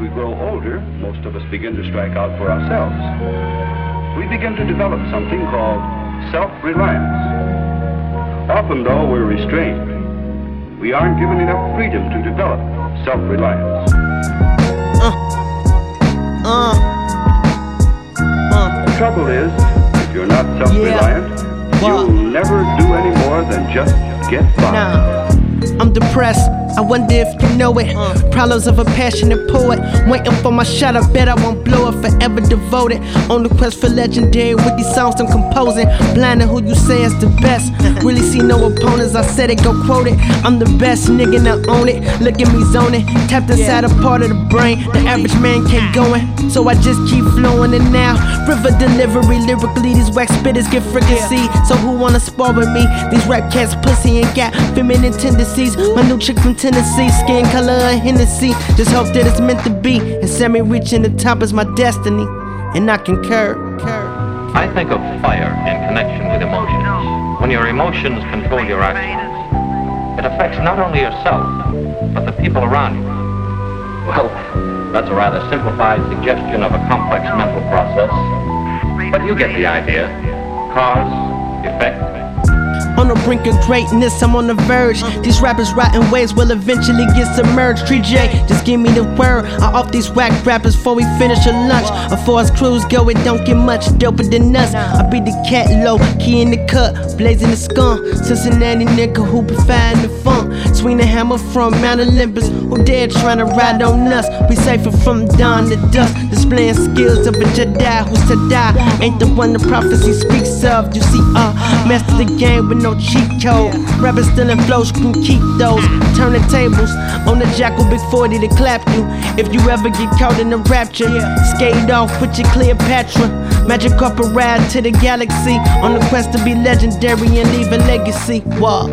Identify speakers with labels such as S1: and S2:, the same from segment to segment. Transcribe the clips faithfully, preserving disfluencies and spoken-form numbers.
S1: we grow older, most of us begin to strike out for ourselves. We begin to develop something called self-reliance. Often, though, we're restrained. We aren't given enough freedom to develop self-reliance.
S2: Uh, uh, uh.
S1: The trouble is, if you're not self-reliant, yeah. You'll never do any more than just get by.
S2: Nah, I'm depressed. I wonder if you know it. uh. Problems of a passionate poet. Waiting for my shot, I bet I won't blow it. Forever devoted. On the quest for legendary with these songs I'm composing. Blinding who you say is the best. Really see no opponents, I said it, go quote it. I'm the best nigga, now own it. Look at me zoning. Tapped inside a part of the brain the average man can't go in. So I just keep flowing it now. River delivery, lyrically these wax spitters get fricassee. So who wanna spar with me? These rap cats pussy ain't got feminine tendencies. My new chick from Tennessee, skin color of Hennessy. Just hope that it's meant to be, and send me reaching the top is my destiny. And I concur.
S3: I think of fire in connection with emotions. When your emotions control your actions, it affects not only yourself, but the people around you. Well, that's a rather simplified suggestion of a complex mental process, but you get the idea. Cause, effect.
S2: On the brink of greatness, I'm on the verge. These rappers rotten ways will eventually get submerged. three J, just give me the word. I off these whack rappers before we finish a lunch. Or for us crews go, it don't get much doper than us. I be the cat low, key in the cut, blazing the skunk. Cincinnati nigga who providing the funk. Swing the hammer from Mount Olympus, who dare trying to ride on us. We safer from dawn to dusk, displaying skills of a Jedi who said die. Ain't the one the prophecy speaks of. You see, uh, master the game with no cheat code. Rappers still in flow, screw keep those. Turn the tables on the Jackal Big forty to clap you. If you ever get caught in a rapture, skate off with your Cleopatra. Magic up a ride to the galaxy on the quest to be legendary and leave a legacy. Wow.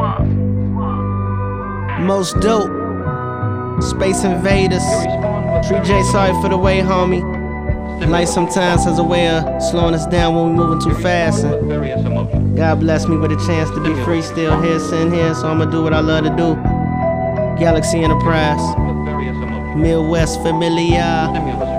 S2: Most dope. Space Invaders. three J, sorry for the way, homie. Life sometimes has a way of slowing us down when we're moving too fast. And God bless me with a chance to be free, still here, sitting here, so I'ma do what I love to do. Galaxy Enterprise, Midwest Familiar.